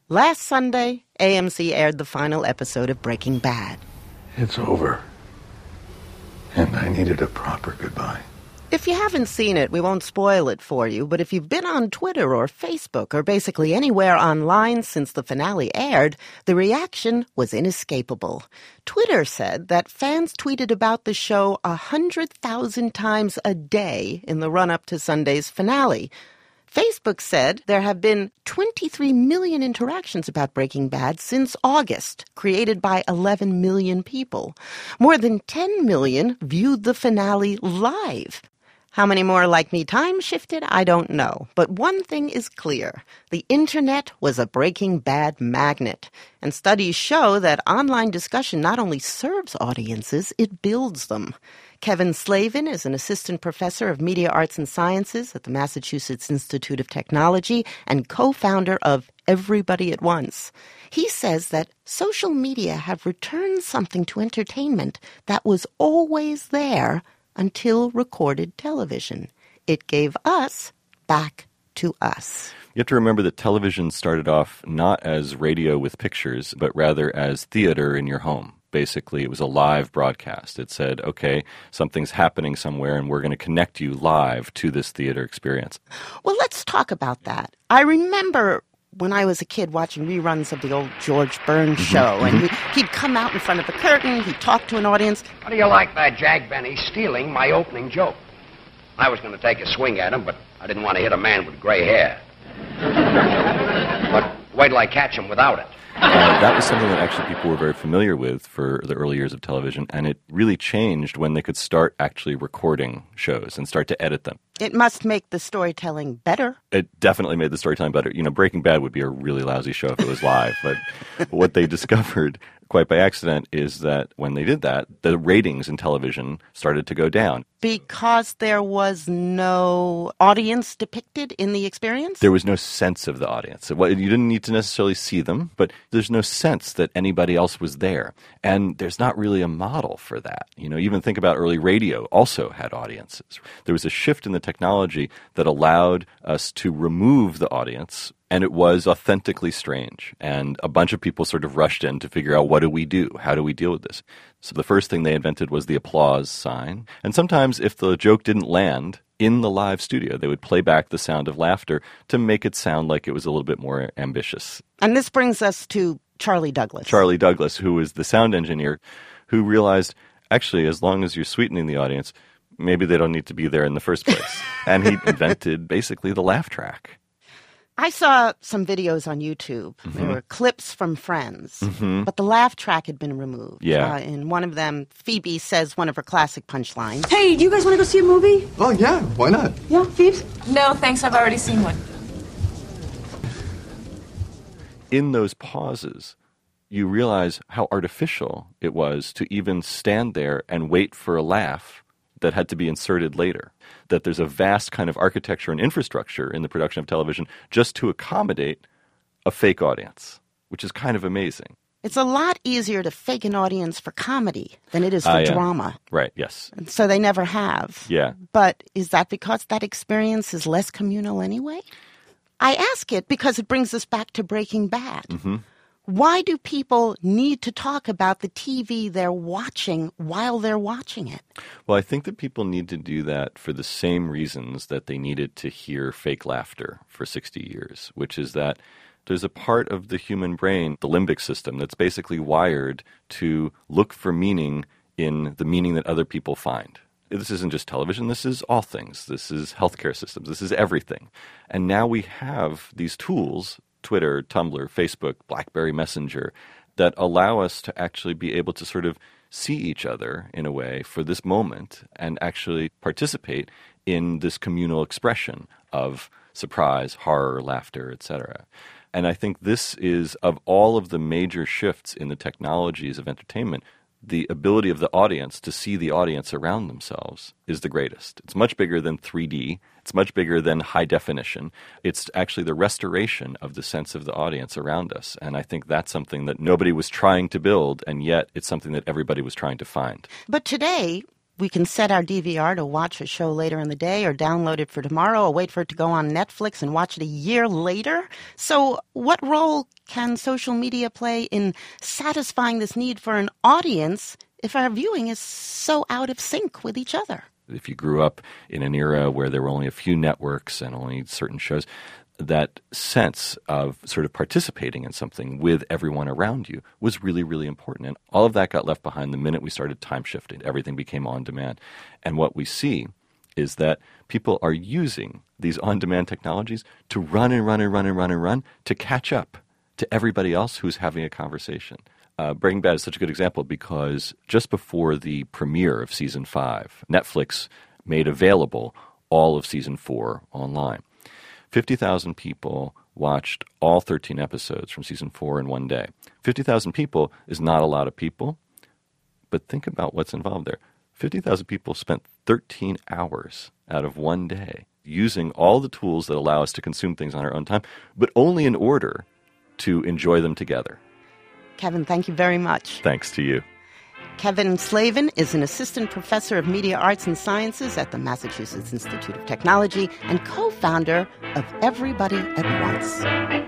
Last Sunday, AMC aired the final episode of Breaking Bad. It's over. And I needed a proper goodbye. If you haven't seen it, we won't spoil it for you, but if you've been on Twitter or Facebook or basically anywhere online since the finale aired, the reaction was inescapable. Twitter said that fans tweeted about the show 100,000 times a day in the run-up to Sunday's finale. Facebook said there have been 23 million interactions about Breaking Bad since August, created by 11 million people. More than 10 million viewed the finale live. How many more like me time shifted, I don't know. But one thing is clear. The internet was a Breaking Bad magnet. And studies show that online discussion not only serves audiences, it builds them. Kevin Slavin is an assistant professor of media arts and sciences at the Massachusetts Institute of Technology and co-founder of Everybody at Once. He says that social media have returned something to entertainment that was always there until recorded television. It gave us back to us. You have to remember that television started off not as radio with pictures, but rather as theater in your home. Basically, it was a live broadcast. It said, okay, something's happening somewhere, and we're going to connect you live to this theater experience. Well, let's talk about that. I remember when I was a kid watching reruns of the old George Burns show, and he'd come out in front of the curtain, he'd talk to an audience. How do you like that, Jack Benny, stealing my opening joke? I was going to take a swing at him, but I didn't want to hit a man with gray hair. But wait till I catch him without it. That was something that actually people were very familiar with for the early years of television, and it really changed when they could start actually recording shows and start to edit them. It must make the storytelling better. It definitely made the storytelling better. You know, Breaking Bad would be a really lousy show if it was live, but what they discovered quite by accident is that when they did that, the ratings in television started to go down. Because there was no audience depicted in the experience? There was no sense of the audience. You didn't need to necessarily see them, but there's no sense that anybody else was there. And there's not really a model for that. You know, even think about early radio also had audiences. There was a shift in the technology that allowed us to remove the audience, and it was authentically strange. And a bunch of people sort of rushed in to figure out, what do we do? How do we deal with this? So the first thing they invented was the applause sign. And sometimes if the joke didn't land in the live studio, they would play back the sound of laughter to make it sound like it was a little bit more ambitious. And this brings us to Charlie Douglas. Charlie Douglas, who was the sound engineer, who realized, actually, as long as you're sweetening the audience, maybe they don't need to be there in the first place. And he invented basically the laugh track. I saw some videos on YouTube. There were clips from Friends, but the laugh track had been removed. Yeah. In one of them, Phoebe says one of her classic punchlines. Hey, do you guys want to go see a movie? Oh, yeah, why not? Yeah, Phoebes? No, thanks. I've already seen one. In those pauses, you realize how artificial it was to even stand there and wait for a laugh that had to be inserted later. That there's a vast kind of architecture and infrastructure in the production of television just to accommodate a fake audience, which is kind of amazing. It's a lot easier to fake an audience for comedy than it is for drama. Right, yes. And so they never have. Yeah. But is that because that experience is less communal anyway? I ask it because it brings us back to Breaking Bad. Why do people need to talk about the TV they're watching while they're watching it? Well, I think that people need to do that for the same reasons that they needed to hear fake laughter for 60 years, which is that there's a part of the human brain, the limbic system, that's basically wired to look for meaning in the meaning that other people find. This isn't just television, this is all things. This is healthcare systems, this is everything. And now we have these tools, Twitter, Tumblr, Facebook, BlackBerry Messenger, that allow us to actually be able to sort of see each other in a way for this moment and actually participate in this communal expression of surprise, horror, laughter, etc. And I think this is, of all of the major shifts in the technologies of entertainment, the ability of the audience to see the audience around themselves is the greatest. It's much bigger than 3D. It's much bigger than high definition. It's actually the restoration of the sense of the audience around us. And I think that's something that nobody was trying to build, and yet it's something that everybody was trying to find. But today, We can set our DVR to watch a show later in the day or download it for tomorrow or wait for it to go on Netflix and watch it a year later. So what role can social media play in satisfying this need for an audience if our viewing is so out of sync with each other? If you grew up in an era where there were only a few networks and only certain shows, that sense of sort of participating in something with everyone around you was really, really important. And all of that got left behind the minute we started time shifting. Everything became on demand. And what we see is that people are using these on-demand technologies to run to catch up to everybody else who's having a conversation. Breaking Bad is such a good example because just before the premiere of Season 5, Netflix made available all of Season 4 online. 50,000 people watched all 13 episodes from Season 4 in one day. 50,000 people is not a lot of people, but think about what's involved there. 50,000 people spent 13 hours out of one day using all the tools that allow us to consume things on our own time, but only in order to enjoy them together. Kevin, thank you very much. Thanks to you. Kevin Slavin is an assistant professor of media arts and sciences at the Massachusetts Institute of Technology and co-founder of Everybody at Once.